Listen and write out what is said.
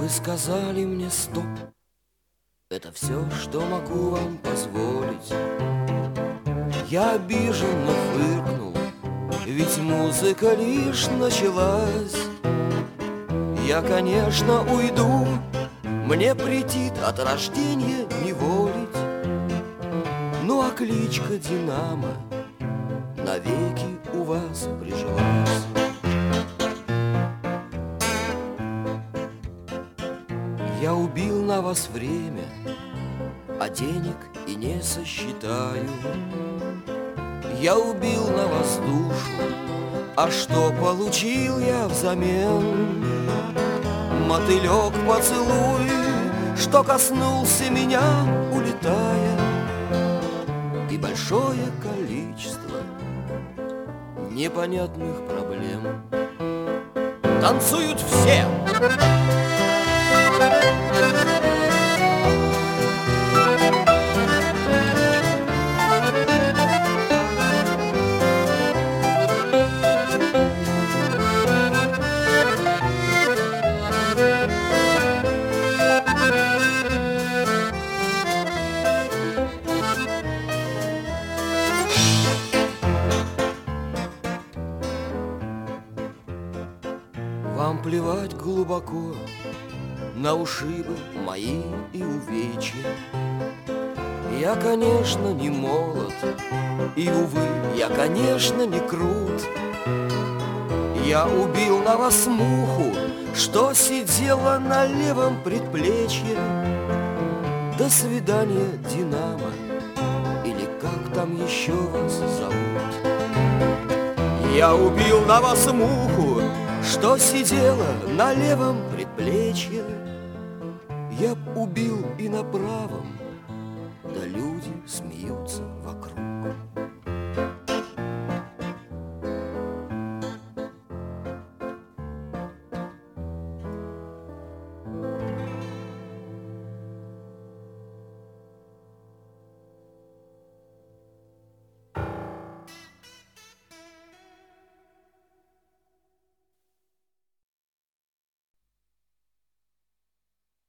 Вы сказали мне стоп, это все, что могу вам позволить. Я обиженно фыркнул, ведь музыка лишь началась. Я, конечно, уйду, мне претит от рождения неволить. Ну а кличка Динамо навеки у вас прижилась. Я убил на вас время, а денег и не сосчитаю. Я убил на вас душу, а что получил я взамен? Мотылек поцелуй, что коснулся меня, улетая, и большое количество непонятных проблем. Танцуют все! Вам плевать глубоко на ушибы мои и увечья. Я, конечно, не молод, и, увы, я, конечно, не крут. Я убил на вас муху, что сидела на левом предплечье. До свидания, Динамо, или как там еще вас зовут. Я убил на вас муху, что сидела на левом предплечье. Я б убил и на правом, да люди смеются вокруг.